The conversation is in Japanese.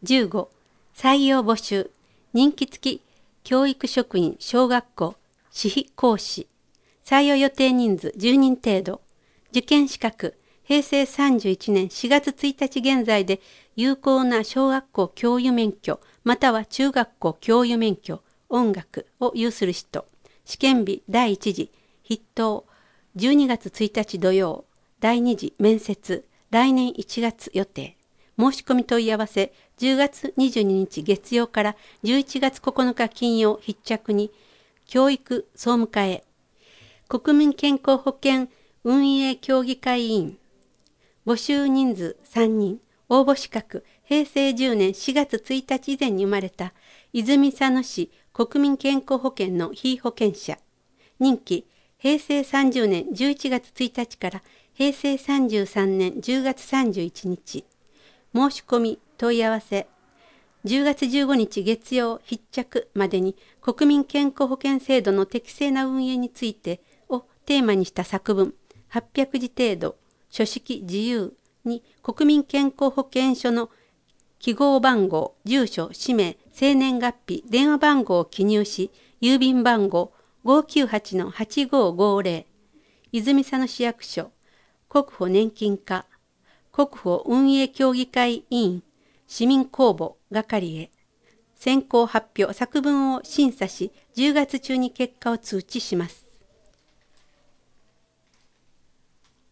15、採用募集、任期付き教育職員小学校、私費講師、採用予定人数10人程度、受験資格、平成31年4月1日現在で有効な小学校教諭免許、または中学校教諭免許、音楽を有する人、試験日第1次、筆頭、12月1日土曜、第2次面接、来年1月予定。申し込み問い合わせ、10月22日月曜から11月9日金曜必着に、教育総務課へ。国民健康保険運営協議会委員。募集人数3人。応募資格、平成10年4月1日以前に生まれた、泉佐野市国民健康保険の被保険者。任期、平成30年11月1日から平成33年10月31日。申し込み問い合わせ10月15日月曜必着までに国民健康保険制度の適正な運営についてをテーマにした作文800字程度書式自由に国民健康保険証の記号番号、住所、氏名、生年月日、電話番号を記入し郵便番号 598-8550 泉佐野市役所国保年金課国保運営協議会委員、市民公募係へ。選考発表作文を審査し、10月中に結果を通知します。